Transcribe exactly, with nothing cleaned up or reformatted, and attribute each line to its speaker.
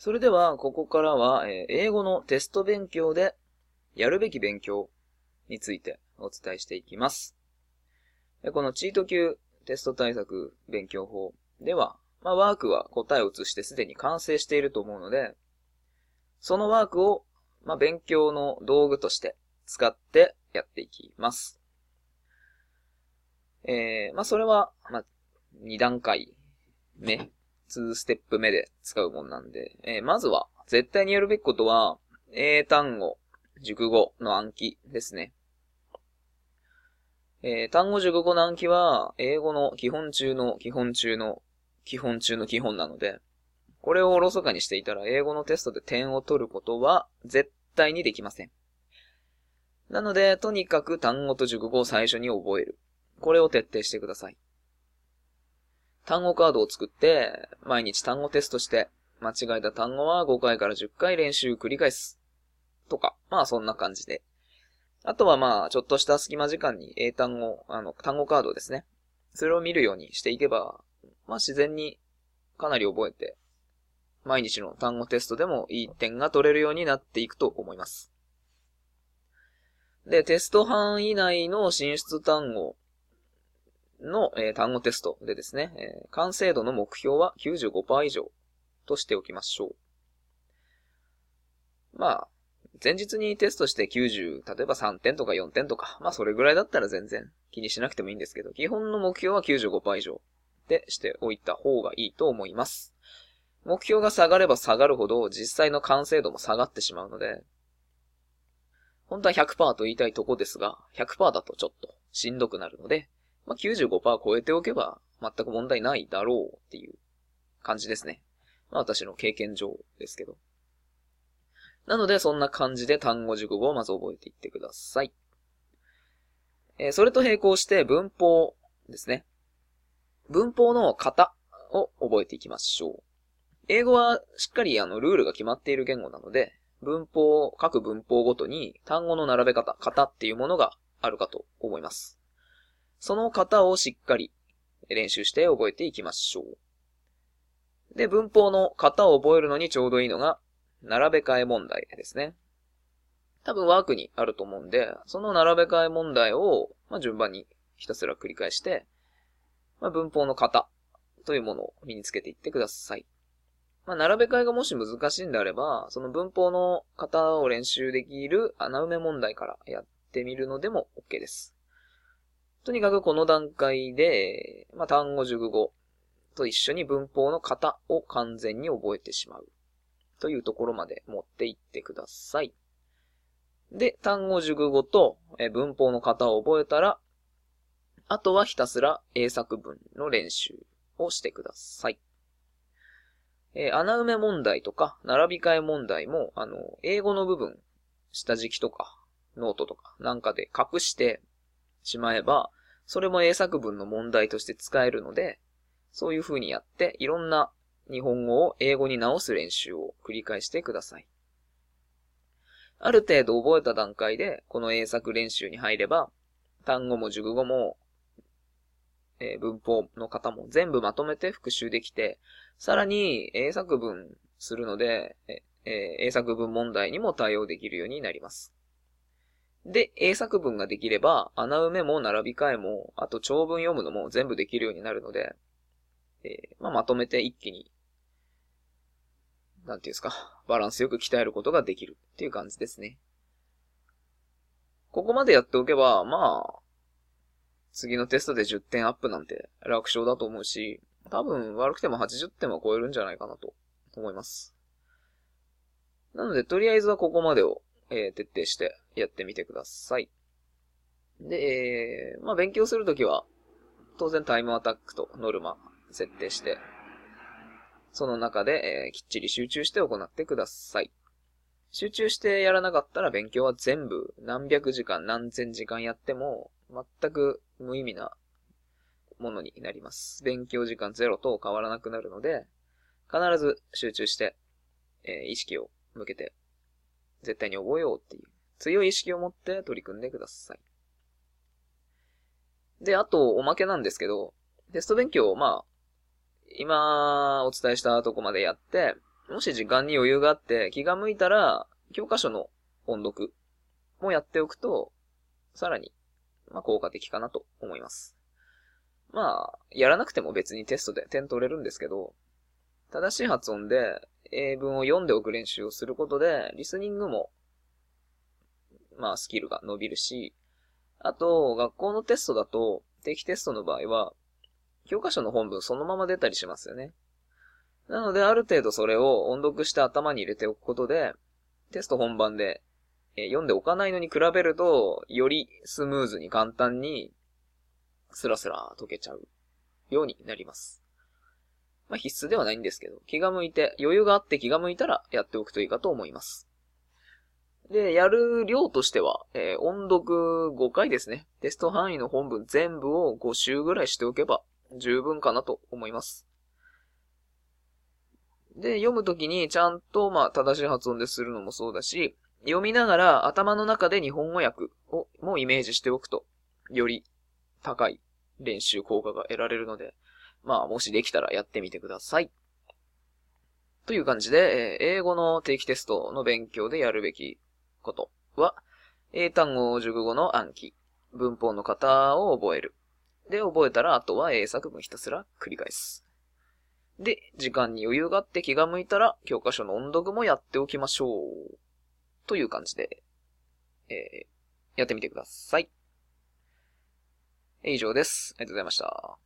Speaker 1: それでは、ここからは、えー英語のテスト勉強でやるべき勉強についてお伝えしていきます。このチート級テスト対策勉強法では、まあ、ワークは答えを移してすでに完成していると思うので、そのワークを、まあ、勉強の道具として使ってやっていきます。えー、まあ、それは、まあ、に段階目、にステップ目で使うもんなんで、えー、まずは、絶対にやるべきことは、英単語、熟語の暗記ですね。えー、単語熟語の暗記は、英語の基本中の基本中の基本中の基本なので、これをおろそかにしていたら、英語のテストで点を取ることは絶対にできません。なので、とにかく単語と熟語を最初に覚える。これを徹底してください。単語カードを作って、毎日単語テストして、間違えた単語はごかいからじゅっかい練習繰り返す。とか、まあそんな感じで。あとはまあ、ちょっとした隙間時間に英単語、あの、単語カードですね。それを見るようにしていけば、まあ自然にかなり覚えて、毎日の単語テストでもいい点が取れるようになっていくと思います。で、テスト範囲内の進出単語の、えー、単語テストでですね、えー、完成度の目標は きゅうじゅうごパーセント 以上としておきましょう。まあ、前日にテストしてきゅうじゅう、例えばさんてんとかよんてんとか、まあそれぐらいだったら全然気にしなくてもいいんですけど、基本の目標は きゅうじゅうごパーセント 以上でしておいた方がいいと思います。目標が下がれば下がるほど実際の完成度も下がってしまうので、本当は ひゃくパーセント と言いたいとこですが、ひゃくパーセント だとちょっとしんどくなるので、まあ、きゅうじゅうごパーセント 超えておけば全く問題ないだろうっていう感じですね。まあ私の経験上ですけど。なのでそんな感じで単語熟語をまず覚えていってください。えー、それと並行して文法ですね。文法の型を覚えていきましょう。英語はしっかりあのルールが決まっている言語なので、文法、各文法ごとに単語の並べ方、型っていうものがあるかと思います。その型をしっかり練習して覚えていきましょう。で、文法の型を覚えるのにちょうどいいのが、並べ替え問題ですね。多分ワークにあると思うんで、その並べ替え問題を、まあ、順番にひたすら繰り返して、まあ、文法の型というものを身につけていってください。まあ、並べ替えがもし難しいんであれば、その文法の型を練習できる穴埋め問題からやってみるのでも OK です。とにかくこの段階で、まあ、単語熟語と一緒に文法の型を完全に覚えてしまうというところまで持っていってください。で、単語熟語と文法の型を覚えたら、あとはひたすら英作文の練習をしてください。えー、穴埋め問題とか、並び替え問題も、あの、英語の部分、下敷きとか、ノートとかなんかで隠してしまえば、それも英作文の問題として使えるので、そういう風にやって、いろんな日本語を英語に直す練習を繰り返してください。ある程度覚えた段階で、この英作練習に入れば、単語も熟語も、えー、文法の型も全部まとめて復習できて、さらに英作文するので、えー、英作文問題にも対応できるようになります。で、英作文ができれば、穴埋めも並び替えも、あと長文読むのも全部できるようになるので、えーまあ、まとめて一気に、なんていうんですか、バランスよく鍛えることができるっていう感じですね。ここまでやっておけば、まあ、次のテストでじゅってんアップなんて楽勝だと思うし、多分悪くてもはちじゅってんは超えるんじゃないかなと思います。なので、とりあえずはここまでを、えー、徹底してやってみてください。で、えー、まあ勉強するときは、当然タイムアタックとノルマ設定して、その中で、えー、きっちり集中して行ってください。集中してやらなかったら勉強は全部何百時間何千時間やっても全く無意味なものになります。勉強時間ゼロと変わらなくなるので、必ず集中して、えー、意識を向けて絶対に覚えようっていう強い意識を持って取り組んでください。で、あとおまけなんですけど、テスト勉強をまあ今お伝えしたとこまでやって、 もし時間に余裕があって気が向いたら、教科書の音読もやっておくと、さらに、まあ、効果的かなと思います。まあ、やらなくても別にテストで点取れるんですけど、正しい発音で英文を読んでおく練習をすることで、リスニングも、まあ、スキルが伸びるし、あと、学校のテストだと、定期テストの場合は、教科書の本文そのまま出たりしますよね。なので、ある程度それを音読して頭に入れておくことで、テスト本番で、えー、読んでおかないのに比べると、よりスムーズに簡単に、スラスラ解けちゃうようになります。まあ必須ではないんですけど、気が向いて、余裕があって気が向いたらやっておくといいかと思います。で、やる量としては、えー、音読ごかいですね。テスト範囲の本文全部をご週ぐらいしておけば十分かなと思います。で、読むときにちゃんと、まあ、正しい発音でするのもそうだし、読みながら頭の中で日本語訳をもイメージしておくと、より高い練習効果が得られるので、まあ、もしできたらやってみてください。という感じで、えー、英語の定期テストの勉強でやるべきことは、英単語熟語の暗記、文法の型を覚える。で、覚えたら、あとは英作文ひたすら繰り返す。で、時間に余裕があって気が向いたら、教科書の音読もやっておきましょう。という感じで、えー、やってみてください。以上です。ありがとうございました。